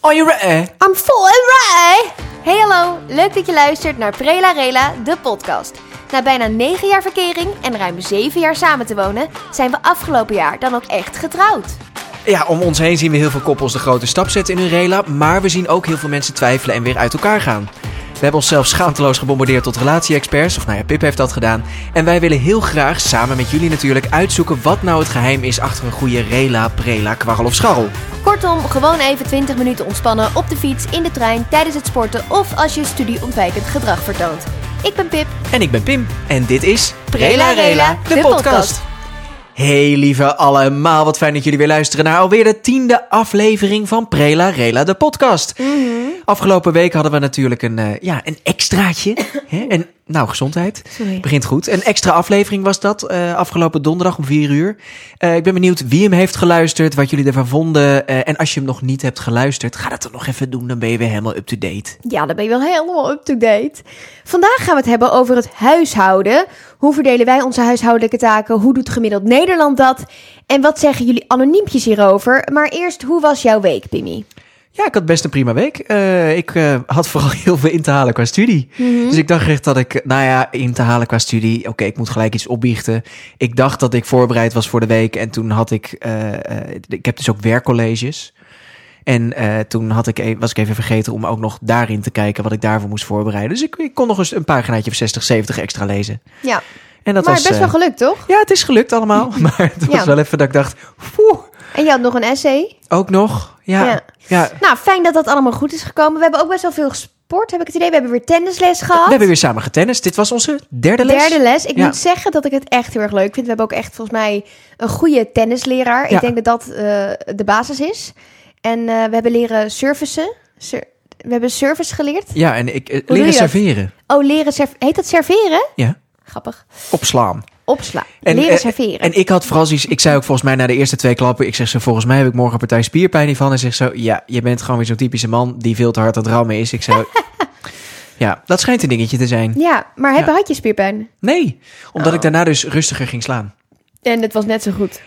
Are you ready? I'm full and ready! Hey hallo, leuk dat je luistert naar Prela Rela, de podcast. Na bijna 9 jaar verkering en ruim 7 jaar samen te wonen, zijn we afgelopen jaar dan ook echt getrouwd. Ja, om ons heen zien we heel veel koppels de grote stap zetten in hun rela, maar we zien ook heel veel mensen twijfelen en weer uit elkaar gaan. We hebben onszelf schaamteloos gebombardeerd tot relatie-experts, of Pip heeft dat gedaan. En wij willen heel graag, samen met jullie natuurlijk, uitzoeken wat nou het geheim is achter een goede rela, prela, kwarrel of scharrel. Kortom, gewoon even 20 minuten ontspannen op de fiets, in de trein, tijdens het sporten of als je studieontwijkend gedrag vertoont. Ik ben Pip. En ik ben Pim. En dit is Prela Rela, de podcast. Hey lieve allemaal, wat fijn dat jullie weer luisteren naar alweer de 10e aflevering van Prela Rela, de podcast. Afgelopen week hadden we natuurlijk een extraatje. En nou, gezondheid. Sorry. Begint goed. Een extra aflevering was dat, afgelopen donderdag om 4 uur. Ik ben benieuwd wie hem heeft geluisterd, wat jullie ervan vonden. En als je hem nog niet hebt geluisterd, ga dat dan nog even doen. Dan ben je weer helemaal up-to-date. Ja, dan ben je wel helemaal up-to-date. Vandaag gaan we het hebben over het huishouden. Hoe verdelen wij onze huishoudelijke taken? Hoe doet gemiddeld Nederland dat? En wat zeggen jullie anoniempjes hierover? Maar eerst, hoe was jouw week, Pimmy? Ja, ik had best een prima week. Ik had vooral heel veel in te halen qua studie. Dus ik dacht echt dat ik, in te halen qua studie. Oké, ik moet gelijk iets opbiechten. Ik dacht dat ik voorbereid was voor de week. En toen had ik heb dus ook werkcolleges. En toen was ik even vergeten om ook nog daarin te kijken wat ik daarvoor moest voorbereiden. Dus ik kon nog eens een paginaatje of 60, 70 extra lezen. Ja, En dat maar was best wel gelukt, toch? Ja, het is gelukt allemaal. Maar het was wel even dat ik dacht, En je had nog een essay. ook nog. Ja. Nou, fijn dat dat allemaal goed is gekomen. We hebben ook best wel veel gesport, heb ik het idee. We hebben weer tennisles gehad. We hebben weer samen getennist. Dit was onze derde les. Ik moet zeggen dat ik het echt heel erg leuk vind. We hebben ook echt volgens mij een goede tennisleraar. Ja. Ik denk dat dat de basis is. En we hebben leren servicen. We hebben service geleerd. Ja, en doe je leren dat? serveren. Oh, heet dat serveren? Ja. Grappig. Opslaan. Opslaan. En, leren serveren. En ik had vooral zoiets, ik zei ook volgens mij na de eerste 2 klappen, ik zeg zo, volgens mij heb ik morgen een partij spierpijn hiervan. En zeg zo, ja, je bent gewoon weer zo'n typische man die veel te hard aan het rammen is. Ik zei, ja, dat schijnt een dingetje te zijn. Ja, maar had je spierpijn? Nee, omdat ik daarna dus rustiger ging slaan. En het was net zo goed.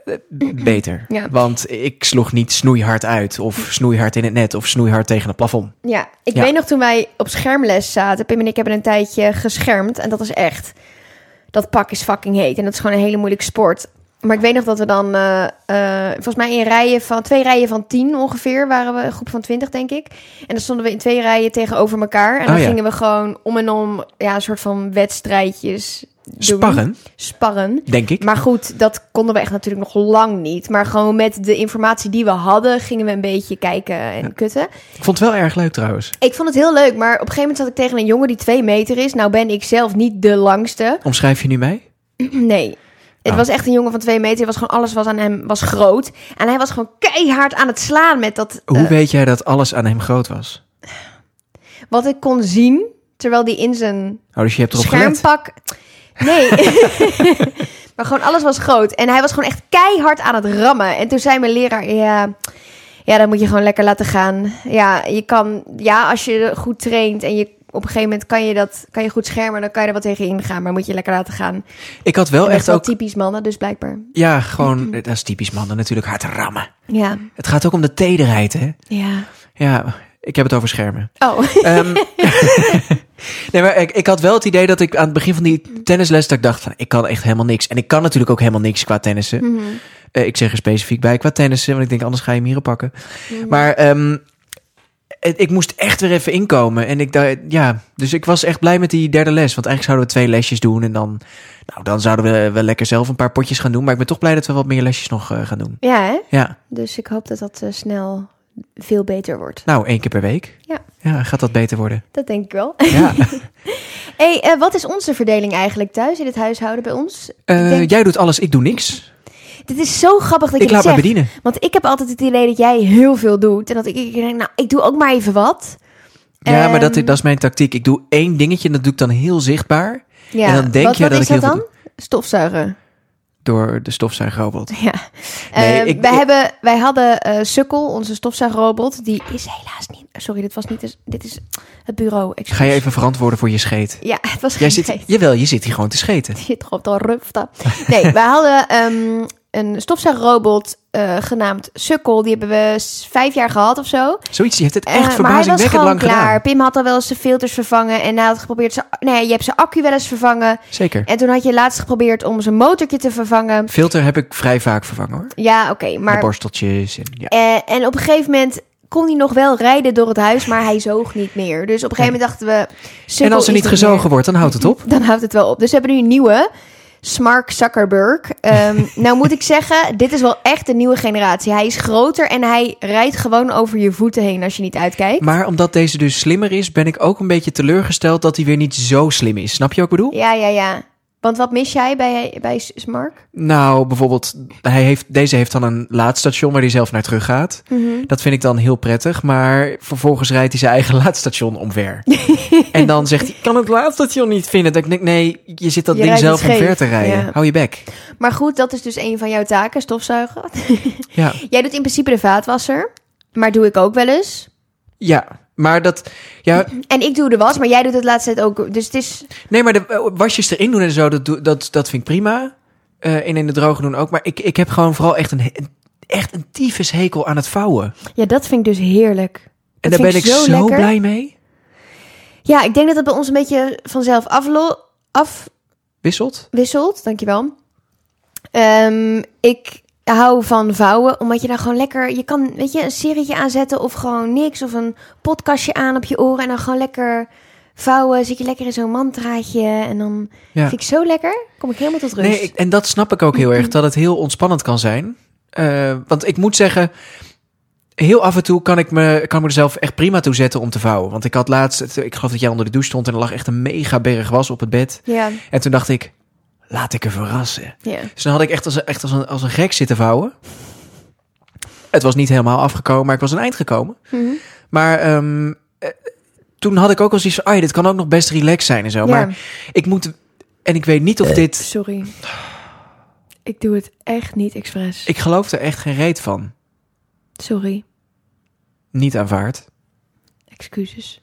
Beter. Ja. Want ik sloeg niet snoeihard uit, of snoeihard in het net, of snoeihard tegen het plafond. Ja, ik weet nog toen wij op schermles zaten. Pim en ik hebben een tijdje geschermd. En dat is echt... Dat pak is fucking heet. En dat is gewoon een hele moeilijke sport. Maar ik weet nog dat we dan... volgens mij in 2 rijen van 10 ongeveer... waren we een groep van 20, denk ik. En dan stonden we in 2 rijen tegenover elkaar. En dan gingen we gewoon om en om... Ja, een soort van wedstrijdjes doen. Sparren. Denk ik. Maar goed, dat konden we echt natuurlijk nog lang niet. Maar gewoon met de informatie die we hadden... gingen we een beetje kijken en kutten. Ik vond het wel erg leuk trouwens. Ik vond het heel leuk, maar op een gegeven moment zat ik tegen een jongen die 2 meter is. Nou ben ik zelf niet de langste. Omschrijf je nu mij? Nee. Het was echt een jongen van 2 meter. Het was gewoon, alles was aan hem was groot. En hij was gewoon keihard aan het slaan met dat... Hoe weet jij dat alles aan hem groot was? Wat ik kon zien, terwijl die in zijn Dus je hebt erop gelet? schermpak... Nee. Maar gewoon alles was groot. En hij was gewoon echt keihard aan het rammen. En toen zei mijn leraar... Ja, dan moet je gewoon lekker laten gaan. Ja, je kan... Ja, als je goed traint en je... Op een gegeven moment kan je goed schermen, dan kan je er wat tegen ingaan, maar moet je lekker laten gaan. Ik had wel en echt dat ook... typisch mannen, dus blijkbaar. Ja, gewoon, dat is typisch mannen natuurlijk, hard rammen. Ja. Het gaat ook om de tederheid, hè? Ja. Ja, ik heb het over schermen. Oh. Nee, maar ik had wel het idee dat ik aan het begin van die tennisles... dat ik dacht van, ik kan echt helemaal niks. En ik kan natuurlijk ook helemaal niks qua tennissen. Ik zeg er specifiek bij qua tennissen, want ik denk, anders ga je hem hier oppakken. Maar... ik moest echt weer even inkomen. En dus ik was echt blij met die derde les. Want eigenlijk zouden we 2 lesjes doen. En dan zouden we wel lekker zelf een paar potjes gaan doen. Maar ik ben toch blij dat we wat meer lesjes nog gaan doen. Ja, hè? Ja. Dus ik hoop dat dat snel veel beter wordt. Nou, 1 keer per week. Ja. Ja, gaat dat beter worden? Dat denk ik wel. Ja. Hey, wat is onze verdeling eigenlijk thuis in het huishouden bij ons? Jij doet alles, ik doe niks. Dit is zo grappig dat je Ik het laat me zegt. bedienen. Want ik heb altijd het idee dat jij heel veel doet. En dat ik denk, nou, ik doe ook maar even wat. Ja, maar dat is mijn tactiek. Ik doe 1 dingetje en dat doe ik dan heel zichtbaar. Ja. En dan denk wat je dat is ik heel dat veel dan? Stofzuigen. door de stofzuigrobot. Ja. Nee, wij hadden Sukkel, onze stofzuigrobot. Die is helaas niet... Sorry, dit is het bureau. Excuus. Ga je even verantwoorden voor je scheet? Ja, het was Jij geen zit, jawel, je zit hier gewoon te scheten. Je zit gewoon te ruften. Nee, wij hadden een stofzuigrobot genaamd Sukkel. Die hebben we 5 jaar gehad of zo. Zoiets, je hebt het echt Maar hij was verbazingwekkend gewoon lang klaar. gedaan. Pim had al wel eens de filters vervangen. En hij had geprobeerd... je hebt zijn accu wel eens vervangen. Zeker. En toen had je laatst geprobeerd om zijn motortje te vervangen. Filter heb ik vrij vaak vervangen hoor. Ja, oké. De maar borsteltjes. En op een gegeven moment kon hij nog wel rijden door het huis, maar hij zoog niet meer. Dus op een gegeven moment dachten we... Sukkel En als er is niet gezogen meer. wordt, dan houdt het op. Dan houdt het wel op. Dus we hebben nu een nieuwe... Mark Zuckerberg. Nou moet ik zeggen, dit is wel echt een nieuwe generatie. Hij is groter en hij rijdt gewoon over je voeten heen als je niet uitkijkt. Maar omdat deze dus slimmer is, ben ik ook een beetje teleurgesteld dat hij weer niet zo slim is. Snap je wat ik bedoel? Ja. Want wat mis jij bij Mark? Nou, bijvoorbeeld, deze heeft dan een laadstation waar hij zelf naar terug gaat. Mm-hmm. Dat vind ik dan heel prettig. Maar vervolgens rijdt hij zijn eigen laadstation omver. En dan zegt hij, ik kan het laadstation niet vinden. Dan denk ik, nee, je zit dat Je ding rijdt zelf het scheef. omver te rijden. Ja. Hou je bek. Maar goed, dat is dus een van jouw taken, stofzuigen. Ja. Jij doet in principe de vaatwasser. Maar doe ik ook wel eens. Ja, maar dat... Ja, En ik doe de was, maar jij doet het laatst tijd ook. Dus het is... nee, maar de wasjes erin doen en zo, dat vind ik prima. En in de droge doen ook. Maar ik heb gewoon vooral echt een tyfus hekel aan het vouwen. Ja, dat vind ik dus heerlijk. En Dat daar vind ben ik zo lekker. blij mee. Ja, ik denk dat het bij ons een beetje vanzelf Wisselt? afwisselt. Dankjewel. Ik hou van vouwen, omdat je dan gewoon lekker... Je kan, weet je, een serietje aanzetten of gewoon niks. Of een podcastje aan op je oren en dan gewoon lekker vouwen. Zit je lekker in zo'n mantraatje en dan vind ik zo lekker. Kom ik helemaal tot rust. Nee, en dat snap ik ook heel erg, dat het heel ontspannend kan zijn. Want ik moet zeggen, heel af en toe kan ik me er zelf echt prima toe zetten om te vouwen. Want ik had laatst, ik geloof dat jij onder de douche stond en er lag echt een mega berg was op het bed. Ja, En toen dacht ik, laat ik er verrassen. ja. Dus dan had ik echt als een gek zitten vouwen. Het was niet helemaal afgekomen, maar ik was een eind gekomen. Mhm. Maar toen had ik ook al zoiets van, dit kan ook nog best relaxed zijn en zo. Ja. Maar ik moet, en ik weet niet of dit... Sorry. Ik doe het echt niet expres. Ik geloof er echt geen reet van. Sorry. Niet aanvaard. Excuses.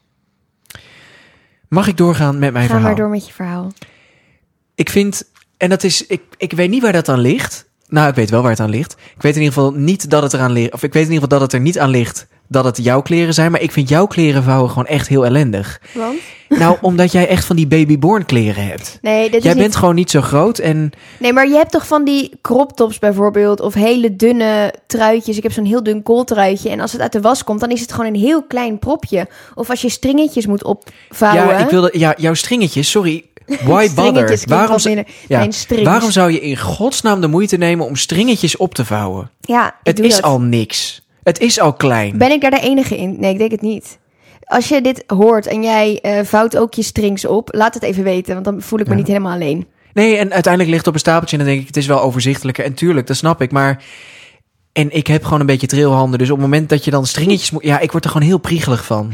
Mag ik doorgaan met mijn Ga verhaal? maar door met je verhaal. Ik vind, en dat is, ik weet niet waar dat aan ligt. Nou, ik weet wel waar het aan ligt. Ik weet in ieder geval niet dat het eraan ligt. Of ik weet in ieder geval dat het er niet aan ligt dat het jouw kleren zijn. Maar ik vind jouw kleren vouwen gewoon echt heel ellendig. Want? Nou, omdat jij echt van die babyborn kleren hebt. Nee, dit Jij is bent niet... gewoon niet zo groot en... Nee, maar je hebt toch van die crop tops bijvoorbeeld, of hele dunne truitjes. Ik heb zo'n heel dun kooltruitje en als het uit de was komt, dan is het gewoon een heel klein propje. Of als je stringetjes moet opvouwen. Ja, ik wilde, jouw stringetjes, sorry. Why Stringetjes bother? klinkt Waarom, wat minder. Mijn strings. waarom zou je in godsnaam de moeite nemen om stringetjes op te vouwen? Ja, ik Het doe is dat. al niks. Het is al klein. Ben ik daar de enige in? Nee, ik denk het niet. Als je dit hoort en jij vouwt ook je strings op, laat het even weten, want dan voel ik me Ja. niet helemaal alleen. Nee, en uiteindelijk ligt het op een stapeltje en dan denk ik, het is wel overzichtelijker. En tuurlijk, dat snap ik, maar... En ik heb gewoon een beetje trilhanden, dus op het moment dat je dan stringetjes moet... Ja, ik word er gewoon heel priegelig van.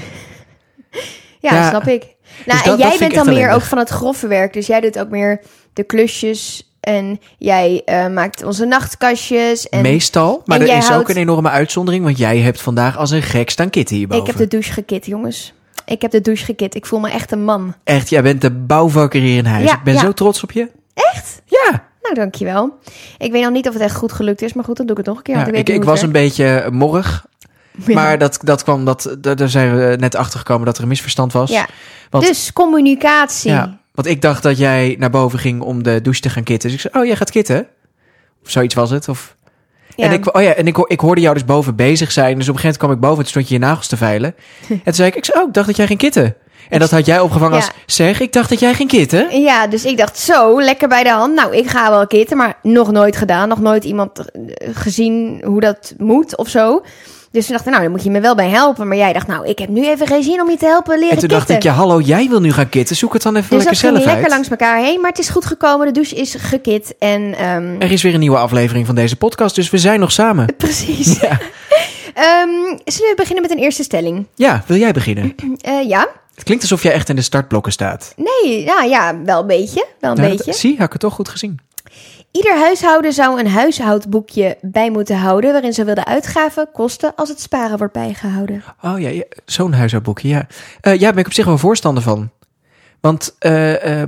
Ja, Ja. snap ik. Nou, dat en jij vind ik bent echt dan meer ellendig. ook van het grove werk, dus jij doet ook meer de klusjes en jij maakt onze nachtkastjes. En Meestal, maar en er jij is ook houdt- een enorme uitzondering, want jij hebt vandaag als een gek staan kitten hierboven. ik heb de douche gekit, jongens. Ik heb de douche gekit. Ik voel me echt een man. Echt, jij bent de bouwvakker hier in huis. Ja, Ik ben ja. zo trots op je. Echt? Ja. Nou, dankjewel. Ik weet nog niet of het echt goed gelukt is, maar goed, dan doe ik het nog een keer. Ja, want ik weet ik niet hoe was een het beetje morrig, werkt. maar dat kwam, daar zijn we net achter gekomen dat er een misverstand was. Ja. Want- Dus communicatie. Ja, want ik dacht dat jij naar boven ging om de douche te gaan kitten. Dus ik zei, jij gaat kitten? Of zoiets was het. Of... Ja. En ik hoorde jou dus boven bezig zijn. Dus op een gegeven moment kwam ik boven en toen stond je je nagels te veilen. En toen zei ik dacht dat jij ging kitten. En dat had jij opgevangen Ja. als, zeg, ik dacht dat jij ging kitten. Ja, dus ik dacht zo, lekker bij de hand. Nou, ik ga wel kitten, maar nog nooit gedaan. Nog nooit iemand gezien hoe dat moet of zo. Dus toen dacht ik, nou, dan moet je me wel bij helpen. Maar jij dacht, nou, ik heb nu even geen zin om je te helpen leren En toen kitten. dacht ik, hallo, jij wil nu gaan kitten. Zoek het dan even Dus lekker dat ging zelf lekker uit. langs elkaar heen. Maar het is goed gekomen, de douche is gekit. En Er is weer een nieuwe aflevering van deze podcast, dus we zijn nog samen. precies. Ja, Zullen we beginnen met een eerste stelling? ja, wil jij beginnen? Ja? Het klinkt alsof jij echt in de startblokken staat. Nee, ja, wel een beetje. Wel een Ja, beetje. zie, had ik het toch goed gezien. Ieder huishouden zou een huishoudboekje bij moeten houden, waarin zowel de uitgaven, kosten als het sparen wordt bijgehouden. Oh ja, zo'n huishoudboekje, ja. Ja, daar ben ik op zich wel voorstander van. Want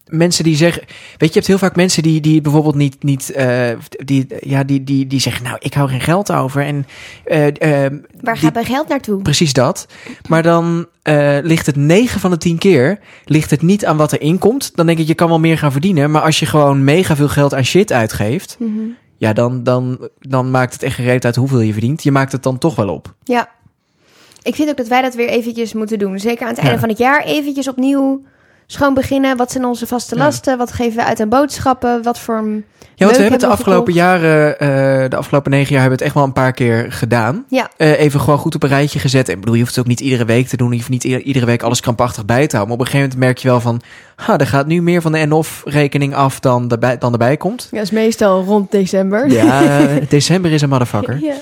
mensen die zeggen... Weet je, je hebt heel vaak mensen die bijvoorbeeld niet die zeggen... Nou, ik hou geen geld over. En, waar gaat mijn geld naartoe? Precies dat. Maar dan ligt het 9 van de 10 keer... ligt het niet aan wat er inkomt. Dan denk ik, je kan wel meer gaan verdienen. Maar als je gewoon mega veel geld aan shit uitgeeft... Mm-hmm. Ja, dan maakt het echt gereed uit hoeveel je verdient. Je maakt het dan toch wel op. Ja. Ik vind ook dat wij dat weer eventjes moeten doen. Zeker aan het einde van het jaar eventjes opnieuw schoon beginnen. Wat zijn onze vaste lasten? Wat geven we uit aan boodschappen? Wat voor... Ja, want we hebben het de afgelopen jaren, de afgelopen 9 jaar hebben we het echt wel een paar keer gedaan. Ja. Even gewoon goed op een rijtje gezet. En ik bedoel, je hoeft het ook niet iedere week te doen. Je hoeft niet iedere week alles krampachtig bij te houden. Maar op een gegeven moment merk je wel van... er gaat nu meer van de en-of-rekening af dan erbij komt. Ja, dat is meestal rond december. Ja, december is een motherfucker. Ja.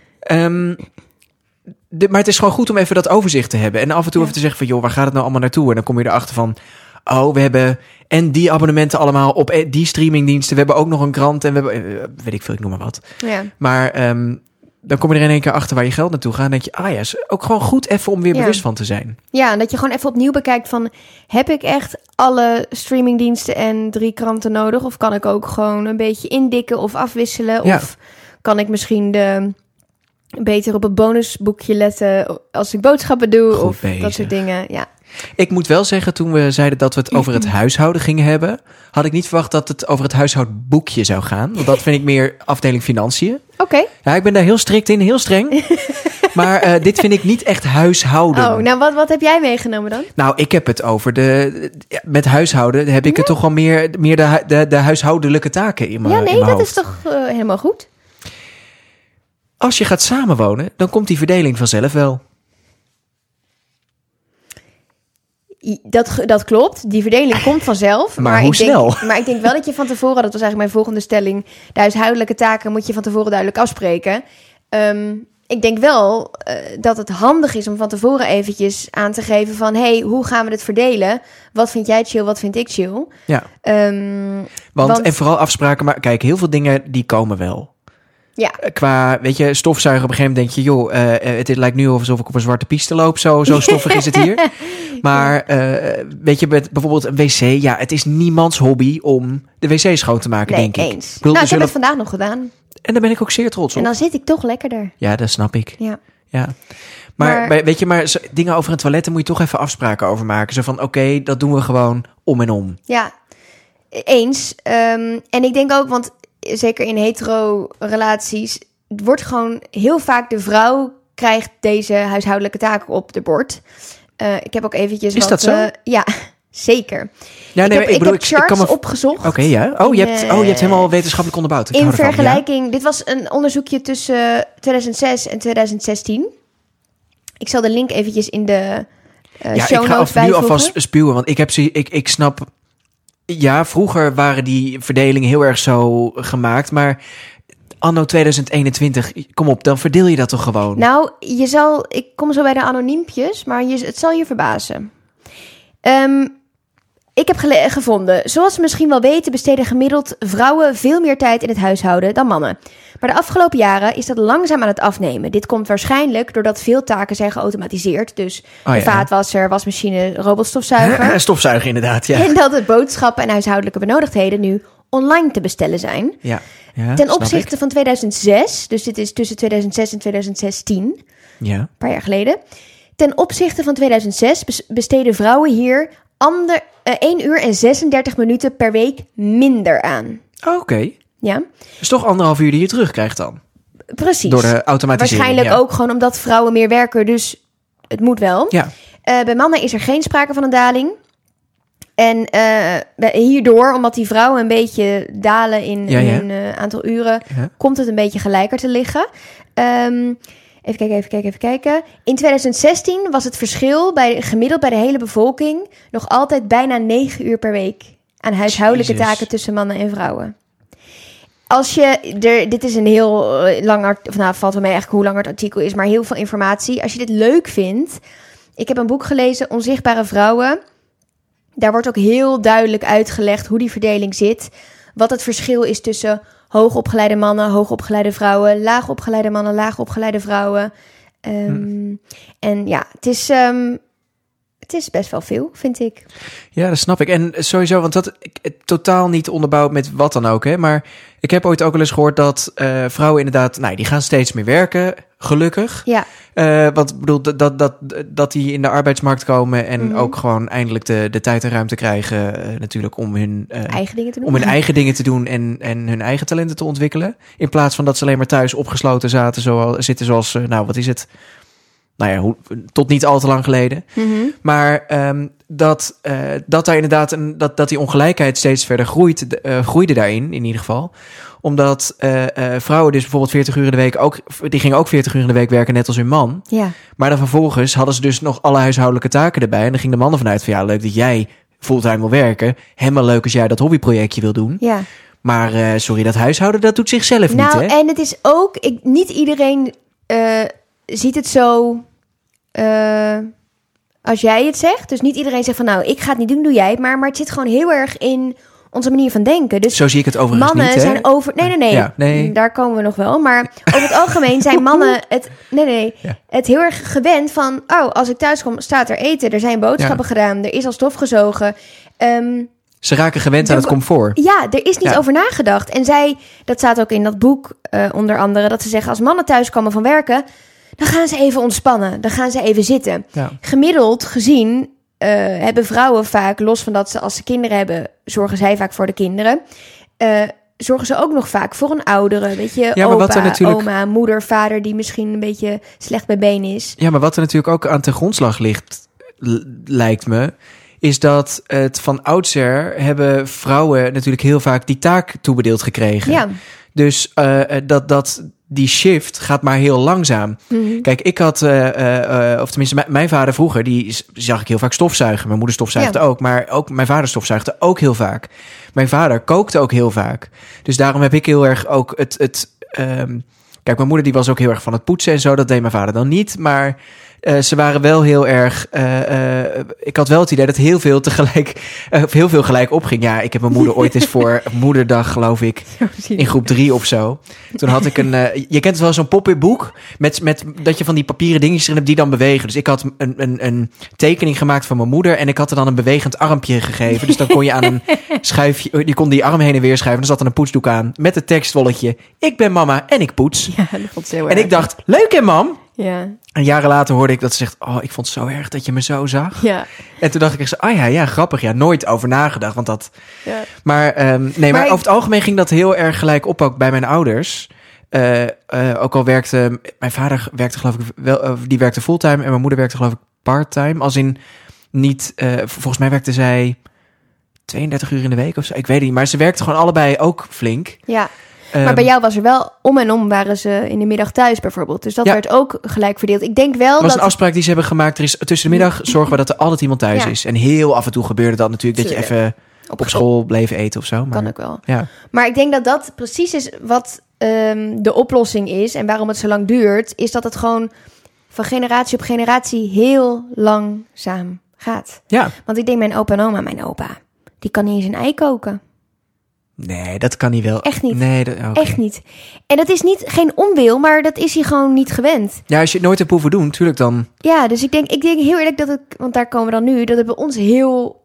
Maar het is gewoon goed om even dat overzicht te hebben. En af en toe even te zeggen van... joh, waar gaat het nou allemaal naartoe? En dan kom je erachter van... oh, we hebben en die abonnementen allemaal op die streamingdiensten. We hebben ook nog een krant en we hebben... weet ik veel, ik noem maar wat. Ja. Maar dan kom je er in één keer achter waar je geld naartoe gaat. En denk je, is ook gewoon goed even om weer bewust van te zijn. Ja, en dat je gewoon even opnieuw bekijkt van... heb ik echt alle streamingdiensten en 3 kranten nodig? Of kan ik ook gewoon een beetje indikken of afwisselen? Ja. Of kan ik misschien beter op het bonusboekje letten als ik boodschappen doe? Goed of bezig. Dat soort dingen, ja. Ik moet wel zeggen, toen we zeiden dat we het over het huishouden gingen hebben... had ik niet verwacht dat het over het huishoudboekje zou gaan. Want dat vind ik meer afdeling financiën. Oké. Ja, ik ben daar heel strikt in, heel streng. Maar dit vind ik niet echt huishouden. Oh, nou wat heb jij meegenomen dan? Nou, ik heb het over met huishouden heb ik het toch wel meer de huishoudelijke taken in mijn hoofd. Dat is toch helemaal goed? Als je gaat samenwonen, dan komt die verdeling vanzelf wel. Dat klopt, die verdeling komt vanzelf. Maar hoe snel? Maar ik denk wel dat je van tevoren, dat was eigenlijk mijn volgende stelling... de huishoudelijke taken moet je van tevoren duidelijk afspreken. Ik denk wel dat het handig is om van tevoren eventjes aan te geven van... hey, hoe gaan we het verdelen? Wat vind jij chill, wat vind ik chill? Ja, want en vooral afspraken, maar kijk, heel veel dingen die komen wel. Ja. Qua, weet je, stofzuigen op een gegeven moment denk je... joh, het lijkt nu alsof ik op een zwarte piste loop. Zo stoffig is het hier. Maar weet je, met bijvoorbeeld een wc... ja, het is niemands hobby om de wc schoon te maken, denk ik. Eens. Ik heb het vandaag nog gedaan. En daar ben ik ook zeer trots op. En dan zit ik toch lekkerder. Ja, dat snap ik. Ja. Maar weet je, maar dingen over een toilet... daar moet je toch even afspraken over maken. Zo van, oké, dat doen we gewoon om en om. Ja, eens. En ik denk ook, want... zeker in hetero-relaties, wordt gewoon heel vaak de vrouw krijgt deze huishoudelijke taken op de bord. Ik heb ook eventjes Is dat zo? Ja, zeker. Ja, nee, ik heb charts opgezocht. Oké, ja. Oh, je hebt helemaal wetenschappelijk onderbouwd. In vergelijking, dit was een onderzoekje tussen 2006 en 2016. Ik zal de link eventjes in de show notes bijvoegen. Nu alvast spuwen, want ik snap... Ja, vroeger waren die verdelingen heel erg zo gemaakt, maar anno 2021, kom op, dan verdeel je dat toch gewoon? Nou, ik kom zo bij de anoniempjes, maar het zal je verbazen. Ik heb gevonden, zoals ze misschien wel weten, besteden gemiddeld vrouwen veel meer tijd in het huishouden dan mannen. Maar de afgelopen jaren is dat langzaam aan het afnemen. Dit komt waarschijnlijk doordat veel taken zijn geautomatiseerd. Dus vaatwasser, wasmachine, robotstofzuiger. Stofzuiger inderdaad, ja. En dat de boodschappen en huishoudelijke benodigdheden nu online te bestellen zijn. Ja, ten opzichte van 2006, dus dit is tussen 2006 en 2016, een paar jaar geleden. Ten opzichte van 2006 besteden vrouwen hier 1 uur en 36 minuten per week minder aan. Oké. Ja. Dus toch 1,5 uur die je terugkrijgt dan? Precies. Door de automatisering. Waarschijnlijk ook gewoon omdat vrouwen meer werken, dus het moet wel. Ja. Bij mannen is er geen sprake van een daling. En hierdoor, omdat die vrouwen een beetje dalen in hun aantal uren, komt het een beetje gelijker te liggen. Even kijken. In 2016 was het verschil gemiddeld bij de hele bevolking nog altijd bijna 9 uur per week aan huishoudelijke taken tussen mannen en vrouwen. Dit is een heel lang artikel, valt wel mee eigenlijk hoe lang het artikel is, maar heel veel informatie. Als je dit leuk vindt, ik heb een boek gelezen, Onzichtbare Vrouwen. Daar wordt ook heel duidelijk uitgelegd hoe die verdeling zit. Wat het verschil is tussen hoogopgeleide mannen, hoogopgeleide vrouwen, laagopgeleide mannen, laagopgeleide vrouwen. En ja, het Het is best wel veel, vind ik. Ja, dat snap ik. En sowieso, want dat totaal niet onderbouwd met wat dan ook. Hè? Maar ik heb ooit ook wel eens gehoord dat vrouwen inderdaad... Nou, die gaan steeds meer werken, gelukkig. Ja. Want ik bedoel, dat die in de arbeidsmarkt komen... en ook gewoon eindelijk de tijd en ruimte krijgen... natuurlijk om hun eigen dingen te doen. Om hun eigen dingen te doen en hun eigen talenten te ontwikkelen. In plaats van dat ze alleen maar thuis opgesloten zitten zoals... nou, wat is het? Nou ja, tot niet al te lang geleden. Mm-hmm. Maar dat daar inderdaad dat die ongelijkheid steeds verder groeide daarin, in ieder geval. Omdat vrouwen dus bijvoorbeeld 40 uur in de week die gingen ook 40 uur in de week werken, net als hun man. Ja. Maar dan vervolgens hadden ze dus nog alle huishoudelijke taken erbij. En dan ging de man ervan uit van ja, leuk dat jij fulltime wil werken. Helemaal leuk als jij dat hobbyprojectje wil doen. Ja. Maar sorry, dat huishouden, dat doet zichzelf niet, hè? En het is ook... niet iedereen ziet het zo... als jij het zegt. Dus niet iedereen zegt van nou, ik ga het niet doen, doe jij het maar. Maar het zit gewoon heel erg in onze manier van denken. Dus zo zie ik het overigens mannen niet, hè? zijn over... Nee. Ja, nee. Daar komen we nog wel. Maar over het algemeen zijn mannen het heel erg gewend van... Oh, als ik thuis kom, staat er eten. Er zijn boodschappen gedaan. Er is al stof gezogen. Ze raken gewend aan het comfort. Ja, er is niet over nagedacht. En dat staat ook in dat boek onder andere... dat ze zeggen als mannen thuis komen van werken... dan gaan ze even ontspannen. Dan gaan ze even zitten. Ja. Gemiddeld gezien hebben vrouwen vaak... los van dat ze als ze kinderen hebben... zorgen zij vaak voor de kinderen... zorgen ze ook nog vaak voor een oudere. Weet je, ja, opa, oma, moeder, vader... die misschien een beetje slecht bij been is. Ja, maar wat er natuurlijk ook aan ten grondslag ligt... lijkt me... is dat het van oudsher hebben vrouwen natuurlijk heel vaak die taak toebedeeld gekregen. Ja. Dus die shift gaat maar heel langzaam. Mm-hmm. Kijk, ik had, of tenminste mijn vader vroeger, die zag ik heel vaak stofzuigen. Mijn moeder stofzuigde ook, maar ook mijn vader stofzuigde ook heel vaak. Mijn vader kookte ook heel vaak. Dus daarom heb ik heel erg ook kijk, mijn moeder die was ook heel erg van het poetsen en zo. Dat deed mijn vader dan niet, maar... ze waren wel heel erg... ik had wel het idee dat heel veel gelijk opging. Ja, ik heb mijn moeder ooit eens voor Moederdag, geloof ik, in groep 3 of zo. Toen had ik je kent het wel, zo'n pop-up boek met dat je van die papieren dingetjes erin hebt die dan bewegen. Dus ik had een tekening gemaakt van mijn moeder en ik had er dan een bewegend armpje gegeven. Dus dan kon je aan een schuifje, je kon die arm heen en weer schuiven. En er zat dan een poetsdoek aan met het tekstwolletje: ik ben mama en ik poets. Ja, dat vond ze heel erg. En ik dacht, leuk hè mam? Ja. En jaren later hoorde ik dat ze zegt... oh, ik vond het zo erg dat je me zo zag. Ja. En toen dacht ik echt zo... ja, grappig. Ja, nooit over nagedacht. Want dat... Ja. Maar over het algemeen ging dat heel erg gelijk op ook bij mijn ouders. Ook al werkte... Mijn vader werkte geloof ik wel... die werkte fulltime en mijn moeder werkte geloof ik parttime. Als in niet... volgens mij werkte zij 32 uur in de week of zo. Ik weet het niet. Maar ze werkten gewoon allebei ook flink. Ja. Maar bij jou was er wel om en om waren ze in de middag thuis bijvoorbeeld. Dus dat werd ook gelijk verdeeld. Ik denk wel dat... een afspraak die ze hebben gemaakt. Er is tussen de middag zorgen we dat er altijd iemand thuis is. En heel af en toe gebeurde dat natuurlijk. Dat je even op school bleef eten of zo. Maar, kan ook wel. Ja. Maar ik denk dat dat precies is wat de oplossing is. En waarom het zo lang duurt. Is dat het gewoon van generatie op generatie heel langzaam gaat. Ja. Want ik denk mijn opa, die kan niet eens een ei koken. Nee, dat kan hij wel. Echt niet. Nee, echt niet. En dat is geen onwil, maar dat is hij gewoon niet gewend. Ja, als je het nooit hebt hoeven doen, natuurlijk dan... Ja, dus ik denk heel eerlijk dat het... Want daar komen we dan nu, dat het bij ons heel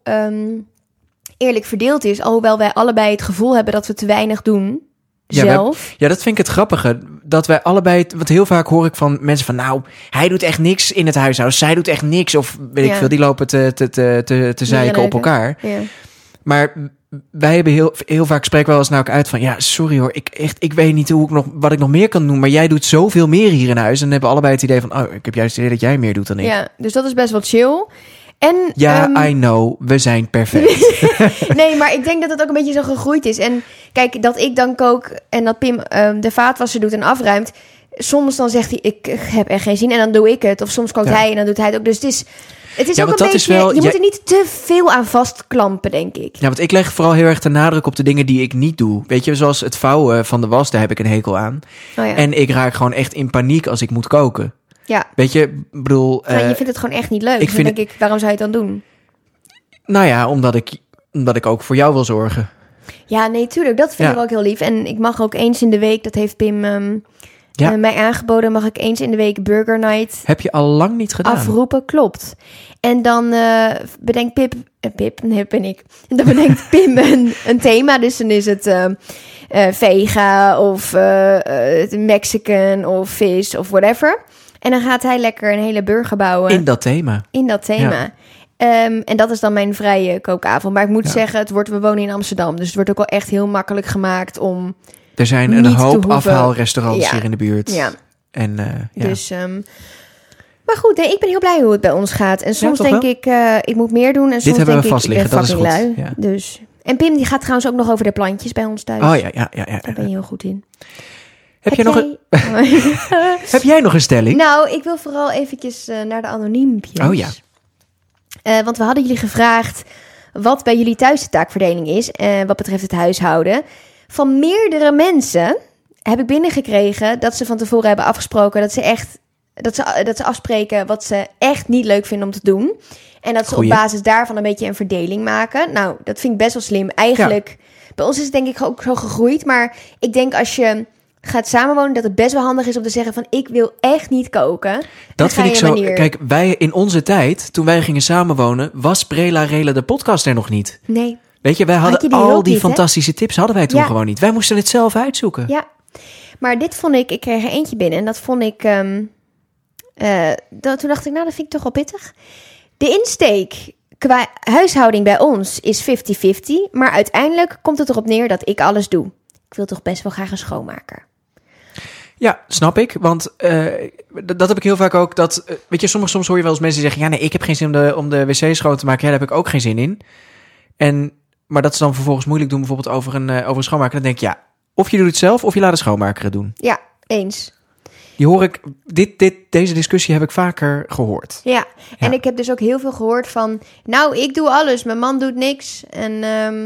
eerlijk verdeeld is. Alhoewel wij allebei het gevoel hebben dat we te weinig doen. Zelf. Ja, dat vind ik het grappige. Dat wij allebei... Want heel vaak hoor ik van mensen van... Nou, hij doet echt niks in het huishouden. Zij doet echt niks. Of weet ik veel, die lopen te zeiken op elkaar. Ja. Maar... wij hebben heel vaak spreken wel eens naar elkaar uit van... ja, sorry hoor, ik weet niet wat ik nog meer kan doen... maar jij doet zoveel meer hier in huis... en dan hebben we allebei het idee van... oh, ik heb juist het idee dat jij meer doet dan ik. Ja, dus dat is best wel chill. En, I know, we zijn perfect. Nee, maar ik denk dat het ook een beetje zo gegroeid is. En kijk, dat ik dan kook... en dat Pim de vaatwasser doet en afruimt... soms dan zegt hij, ik heb echt geen zin... en dan doe ik het. Of soms kookt hij en dan doet hij het ook. Dus het is ook een beetje... je moet er niet te veel aan vastklampen, denk ik. Ja, want ik leg vooral heel erg de nadruk op de dingen die ik niet doe. Weet je, zoals het vouwen van de was, daar heb ik een hekel aan. Oh ja. En ik raak gewoon echt in paniek als ik moet koken. Ja. Weet je, ik bedoel... je vindt het gewoon echt niet leuk. Denk ik, waarom zou je het dan doen? Nou ja, omdat ik ook voor jou wil zorgen. Ja, nee, tuurlijk. Dat vind ik ook heel lief. En ik mag ook eens in de week, dat heeft Pim... Ja. Mij aangeboden, mag ik eens in de week Burger Night Heb je al lang niet gedaan? afroepen? Klopt. En dan bedenkt Pip, nee, ben ik. En dan bedenkt Pim een thema. Dus dan is het vega of Mexican of vis of whatever. En dan gaat hij lekker een hele burger bouwen. In dat thema. Ja. En dat is dan mijn vrije kookavond. Maar ik moet zeggen, we wonen in Amsterdam. Dus het wordt ook wel echt heel makkelijk gemaakt om... Er zijn een hoop afhaalrestaurants hier in de buurt. Ja. En, Dus, maar goed, ik ben heel blij hoe het bij ons gaat. En soms denk ik, ik moet meer doen. En soms dit hebben denk we vast liggen, ik ben dat is fucking goed. lui. Ja. Dus. En Pim die gaat trouwens ook nog over de plantjes bij ons thuis. Oh ja. Daar ben je heel goed in. Heb jij nog een stelling? Nou, ik wil vooral eventjes naar de anoniempjes. Oh ja. Want we hadden jullie gevraagd wat bij jullie thuis de taakverdeling is. Wat betreft het huishouden. Van meerdere mensen heb ik binnengekregen dat ze van tevoren hebben afgesproken dat ze afspreken wat ze echt niet leuk vinden om te doen. En dat ze op basis daarvan een beetje een verdeling maken. Nou, dat vind ik best wel slim. Eigenlijk, bij ons is het denk ik ook zo gegroeid. Maar ik denk als je gaat samenwonen, dat het best wel handig is om te zeggen van ik wil echt niet koken. Dat vind ik zo. Kijk, wij in onze tijd, toen wij gingen samenwonen, was Prela Rela de podcast er nog niet. Nee. Weet je, wij hadden al die fantastische tips hadden wij toen gewoon niet. Wij moesten het zelf uitzoeken. Ja, maar dit vond ik kreeg er eentje binnen en dat vond ik, toen dacht ik, nou, dat vind ik toch wel pittig. De insteek qua huishouding bij ons is 50-50, maar uiteindelijk komt het erop neer dat ik alles doe. Ik wil toch best wel graag een schoonmaker. Ja, snap ik. Want dat heb ik heel vaak ook. Weet je, soms hoor je wel eens mensen zeggen, ja nee, ik heb geen zin om de wc schoon te maken. Ja, daar heb ik ook geen zin in. Maar dat is dan vervolgens moeilijk doen, bijvoorbeeld over een schoonmaker. Dan denk ik, ja, of je doet het zelf of je laat de schoonmaker het doen. Ja, eens. Die hoor ik, deze discussie heb ik vaker gehoord. Ja, en ik heb dus ook heel veel gehoord van, nou, ik doe alles, mijn man doet niks. En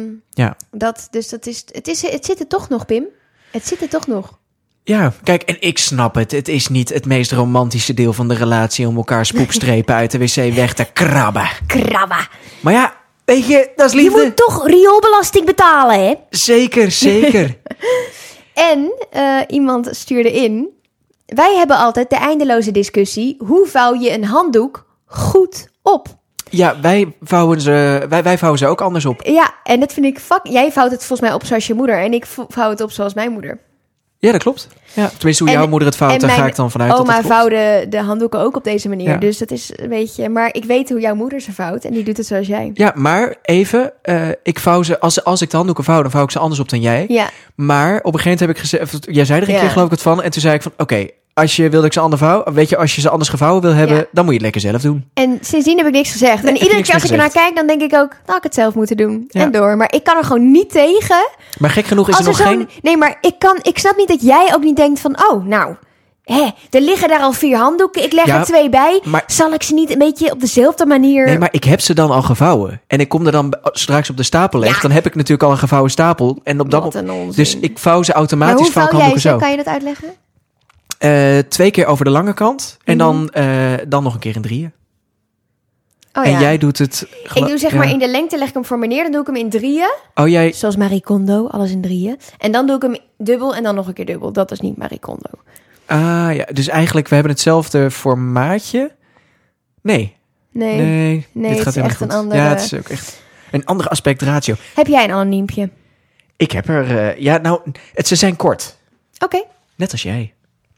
het zit er toch nog, Pim. Het zit er toch nog. Ja, kijk, en ik snap het. Het is niet het meest romantische deel van de relatie om elkaar spoepstrepen uit de wc weg te krabben. Krabben. Maar ja, weet je, dat is liefde. Je moet toch rioolbelasting betalen, hè? Zeker. En iemand stuurde in, wij hebben altijd de eindeloze discussie, hoe vouw je een handdoek goed op? Ja, wij vouwen ze ook anders op. Ja, en dat vind ik jij vouwt het volgens mij op zoals je moeder en ik vouw het op zoals mijn moeder. Ja, dat klopt. Ja, tenminste, hoe jouw moeder het vouwt, daar ga ik dan vanuit dat het klopt. Oma vouwde de handdoeken ook op deze manier. Ja. Dus dat is een beetje... Maar ik weet hoe jouw moeder ze vouwt en die doet het zoals jij. Ja, maar even, ik vouw ze... Als ik de handdoeken vouw, dan vouw ik ze anders op dan jij. Ja. Maar op een gegeven moment heb ik gezegd... Jij zei er een keer geloof ik het van. En toen zei ik van, oké, als je wil dat ik ze anders vouw... Weet je, als je ze anders gevouwen wil hebben, dan moet je het lekker zelf doen. En sindsdien heb ik niks gezegd. En iedere keer als ik ernaar kijk, dan denk ik ook... Nou, ik het zelf moeten doen. Ja. En door. Maar ik kan er gewoon niet tegen. Maar gek genoeg is er nog geen... Nee, maar ik snap niet dat jij ook niet denkt van... Oh, nou... er liggen daar al 4 handdoeken. Ik leg er 2 bij. Maar, zal ik ze niet een beetje op dezelfde manier... Nee, maar ik heb ze dan al gevouwen. En ik kom er dan straks op de stapel leg. Dan heb ik natuurlijk al een gevouwen stapel. En op dat dus ik vouw ze automatisch. Maar hoe vouw jij ze? Kan je dat uitleggen? 2 keer over de lange kant. En dan nog een keer in 3. Oh, en jij doet het... Ik doe zeg maar in de lengte leg ik hem voor meneer. Dan doe ik hem in 3. Oh, jij... Zoals Marie Kondo, alles in 3. En dan doe ik hem dubbel en dan nog een keer dubbel. Dat is niet Marie Kondo. Ah ja, dus eigenlijk we hebben hetzelfde formaatje. Nee, dit gaat helemaal echt goed. Een andere... Ja, het is ook echt een andere aspect ratio. Heb jij een anoniempje? Ik heb er... ze zijn kort. Oké. Net als jij.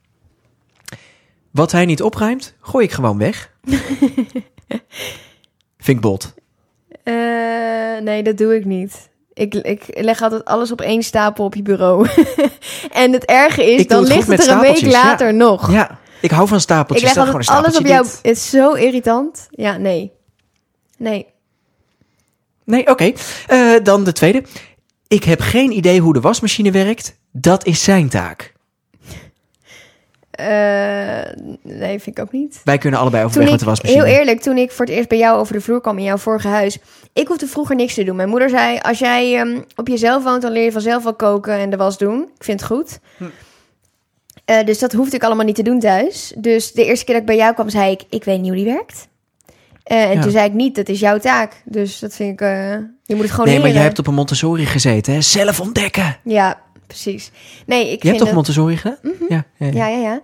Wat hij niet opruimt, gooi ik gewoon weg. Vind ik bot. Nee, dat doe ik niet. Ik leg altijd alles op 1 stapel op je bureau. En het erge is, dan ligt het er een week later nog. Ja, ik hou van stapeltjes. Ik leg altijd alles op jou. Het is zo irritant. Ja, nee. Nee, oké. Dan de tweede. Ik heb geen idee hoe de wasmachine werkt. Dat is zijn taak. Nee, vind ik ook niet. Wij kunnen allebei overweg met de wasmachine. Heel eerlijk, toen ik voor het eerst bij jou over de vloer kwam in jouw vorige huis, ik hoefde vroeger niks te doen. Mijn moeder zei, als jij op jezelf woont, dan leer je vanzelf wel koken en de was doen. Ik vind het goed. Dus dat hoefde ik allemaal niet te doen thuis. Dus de eerste keer dat ik bij jou kwam, zei ik weet niet hoe die werkt. En toen zei ik niet, dat is jouw taak. Dus dat vind ik, je moet het gewoon leren. Nee, maar jij hebt op een Montessori gezeten, hè? Zelf ontdekken. Ja, precies. Nee, Je hebt toch Montessori gedaan? Mm-hmm. Ja.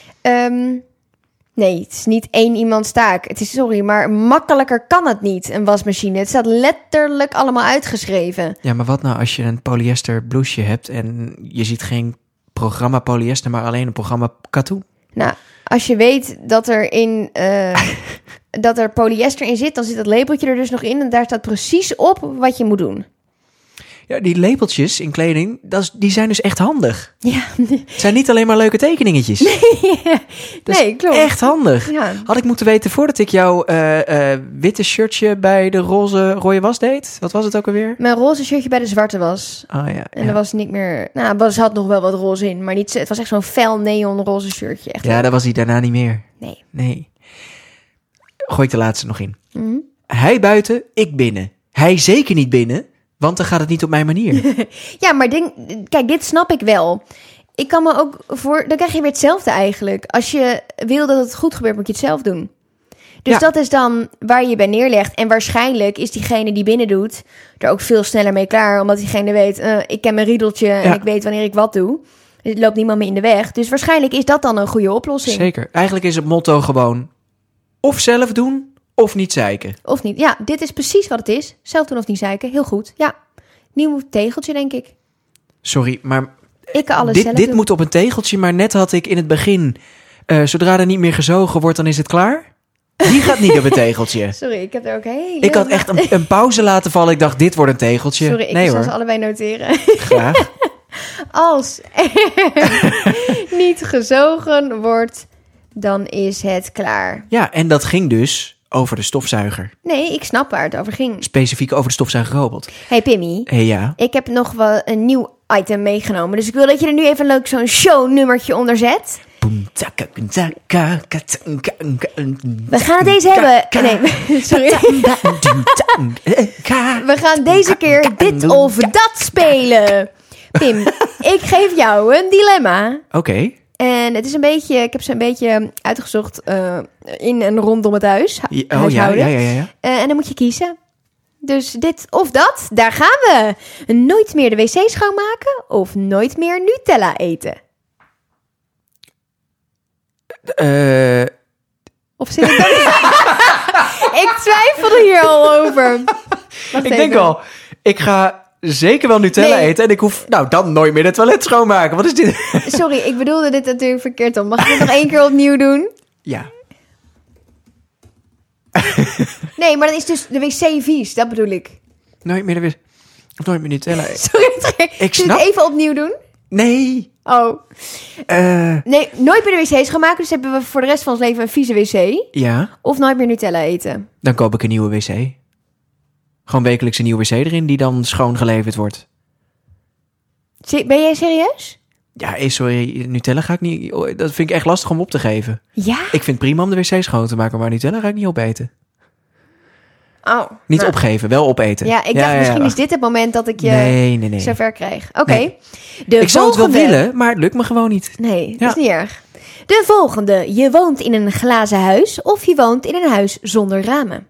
Nee, het is niet één iemands taak. Het is, maar makkelijker kan het niet, een wasmachine. Het staat letterlijk allemaal uitgeschreven. Ja, maar wat nou als je een polyester blouseje hebt en je ziet geen programma polyester, maar alleen een programma katoen? Nou, als je weet dat er dat er polyester in zit, dan zit dat labeltje er dus nog in en daar staat precies op wat je moet doen. Ja, die labeltjes in kleding, die zijn dus echt handig. Ja. Het zijn niet alleen maar leuke tekeningetjes. Nee, klopt. Echt handig. Ja. Had ik moeten weten voordat ik jouw witte shirtje bij de rode was deed? Wat was het ook alweer? Mijn roze shirtje bij de zwarte was. Oh ja. En er was niet meer... Nou, er zat nog wel wat roze in, maar niet, het was echt zo'n fel neonroze shirtje. Echt ja, dat was hij daarna niet meer. Nee. Gooi ik de laatste nog in. Mm-hmm. Hij buiten, ik binnen. Hij zeker niet binnen, want dan gaat het niet op mijn manier. Ja, maar kijk, dit snap ik wel. Ik kan me ook dan krijg je weer hetzelfde eigenlijk. Als je wil dat het goed gebeurt, moet je het zelf doen. Dus dat is dan waar je bij neerlegt. En waarschijnlijk is diegene die binnen doet er ook veel sneller mee klaar. Omdat diegene weet, ik ken mijn riedeltje en ik weet wanneer ik wat doe. Er loopt niemand meer in de weg. Dus waarschijnlijk is dat dan een goede oplossing. Zeker. Eigenlijk is het motto gewoon of zelf doen of niet zeiken. Of niet. Ja, dit is precies wat het is. Zelf doen of niet zeiken. Heel goed. Ja. Nieuw tegeltje, denk ik. Sorry, maar dit doen. Moet op een tegeltje, maar net had ik in het begin, zodra er niet meer gezogen wordt, dan is het klaar. Die gaat niet op een tegeltje. Sorry, ik heb er ook Ik had echt een pauze laten vallen. Ik dacht, dit wordt een tegeltje. Sorry, ik zal ze allebei noteren. Graag. Als niet gezogen wordt, dan is het klaar. Ja, en dat ging dus over de stofzuiger. Nee, ik snap waar het over ging. Specifiek over de stofzuigerrobot. Hey Pimmy. Hey, ja. Ik heb nog wel een nieuw item meegenomen. Dus ik wil dat je er nu even leuk zo'n shownummertje onder zet. We gaan deze hebben. Nee, sorry. We gaan deze keer dit of dat spelen. Pim, ik geef jou een dilemma. Oké. En het is ik heb ze een beetje uitgezocht in en rondom het huishouden. Ja. En dan moet je kiezen. Dus dit of dat, daar gaan we. Nooit meer de wc schoonmaken of nooit meer Nutella eten? Of zit ik dan... Ik twijfelde hier al over. Ik denk al, ik ga zeker wel Nutella eten en ik hoef dan nooit meer het toilet schoonmaken. Wat is dit? Sorry, ik bedoelde dit natuurlijk verkeerd om. Mag ik het nog 1 keer opnieuw doen? Ja. Nee, maar dan is dus de wc vies, dat bedoel ik. Nooit meer Nutella eten. Sorry, ik snap... het even opnieuw doen? Nee. Oh. Nee, nooit meer de wc schoonmaken. Dus hebben we voor de rest van ons leven een vieze wc. Ja. Of nooit meer Nutella eten. Dan koop ik een nieuwe wc. Gewoon wekelijks een nieuwe wc erin die dan schoon geleverd wordt. Ben jij serieus? Ja, sorry, Nutella ga ik niet... Dat vind ik echt lastig om op te geven. Ja? Ik vind het prima om de wc schoon te maken, maar Nutella ga ik niet opeten. Oh. Niet opgeven, wel opeten. Ja, ik dacht misschien is dit het moment dat ik je nee. zover krijg. Oké. Nee. Ik zou het wel willen, maar het lukt me gewoon niet. Nee, dat is niet erg. De volgende. Je woont in een glazen huis of je woont in een huis zonder ramen?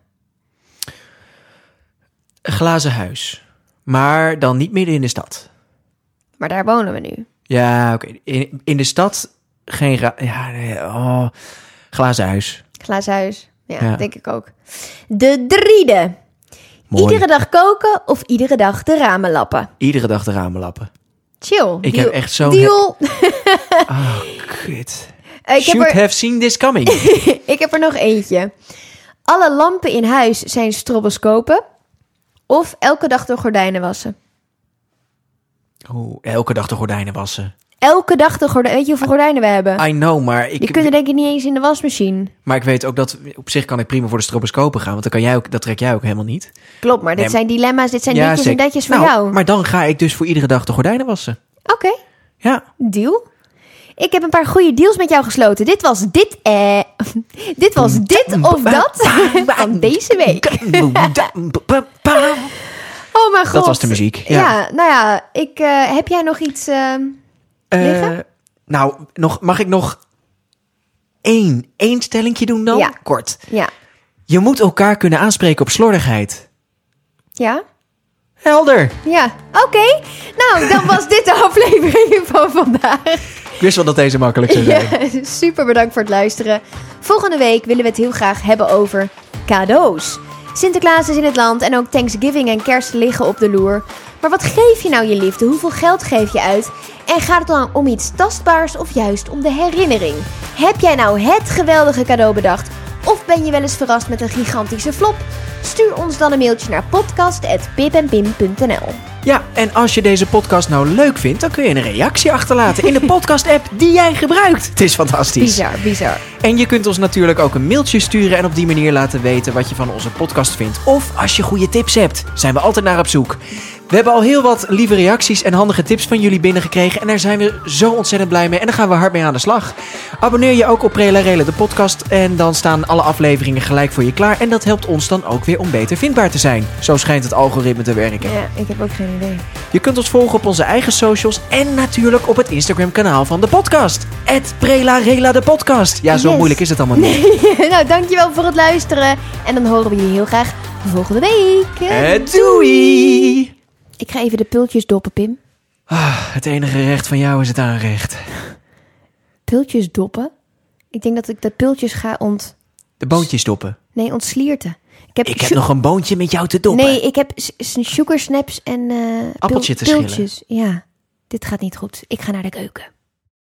Een glazen huis. Maar dan niet midden in de stad. Maar daar wonen we nu. Ja, oké. In de stad geen glazen huis. Glazen huis. Ja, denk ik ook. De 3e. Mooi. Iedere dag koken of iedere dag de ramen lappen? Iedere dag de ramen lappen. Chill. Ik heb echt zo'n... Deal. Oh, kut. Should have seen this coming. Ik heb er nog eentje. Alle lampen in huis zijn stroboscopen. Of elke dag de gordijnen wassen. Elke dag de gordijnen wassen. Elke dag de gordijnen. Weet je hoeveel gordijnen we hebben? I know, maar... Die kunnen denk ik niet eens in de wasmachine. Maar ik weet ook dat... Op zich kan ik prima voor de stroboscopen gaan. Want dat trek jij ook helemaal niet. Klopt, maar dit zijn dilemma's. Dit zijn ditjes en datjes voor jou. Maar dan ga ik dus voor iedere dag de gordijnen wassen. Oké. Ja. Deal. Ik heb een paar goede deals met jou gesloten. Dit was dit of dat van deze week. Oh mijn god. Dat was de muziek. Ja, nou ja. Heb jij nog iets liggen? Mag ik nog één stellingje doen dan? Ja. Kort. Ja. Je moet elkaar kunnen aanspreken op slordigheid. Ja? Helder. Ja, oké. Nou, dan was dit de aflevering van vandaag. Ik wist wel dat deze makkelijk zou zijn. Ja, super bedankt voor het luisteren. Volgende week willen we het heel graag hebben over cadeaus. Sinterklaas is in het land en ook Thanksgiving en Kerst liggen op de loer. Maar wat geef je nou je liefde? Hoeveel geld geef je uit? En gaat het dan om iets tastbaars of juist om de herinnering? Heb jij nou het geweldige cadeau bedacht? Of ben je wel eens verrast met een gigantische flop? Stuur ons dan een mailtje naar podcast@pipenpim.nl. Ja, en als je deze podcast nou leuk vindt, dan kun je een reactie achterlaten in de podcast-app die jij gebruikt. Het is fantastisch. Bizar. En je kunt ons natuurlijk ook een mailtje sturen en op die manier laten weten wat je van onze podcast vindt. Of als je goede tips hebt, zijn we altijd naar op zoek. We hebben al heel wat lieve reacties en handige tips van jullie binnengekregen. En daar zijn we zo ontzettend blij mee. En daar gaan we hard mee aan de slag. Abonneer je ook op Prela Rela, de podcast. En dan staan alle afleveringen gelijk voor je klaar. En dat helpt ons dan ook weer om beter vindbaar te zijn. Zo schijnt het algoritme te werken. Ja, ik heb ook geen idee. Je kunt ons volgen op onze eigen socials. En natuurlijk op het Instagram kanaal van de podcast. @Prela Rela, de podcast. Ja, zo moeilijk is het allemaal niet. Nou, dankjewel voor het luisteren. En dan horen we je heel graag volgende week. Doei! Ik ga even de pultjes doppen, Pim. Het enige recht van jou is het aanrecht. Pultjes doppen? Ik denk dat ik de pultjes ga De boontjes doppen. Nee, ontslierten. Ik heb nog een boontje met jou te doppen. Nee, ik heb sugar snaps en appeltje te schillen. pultjes. Ja, dit gaat niet goed. Ik ga naar de keuken.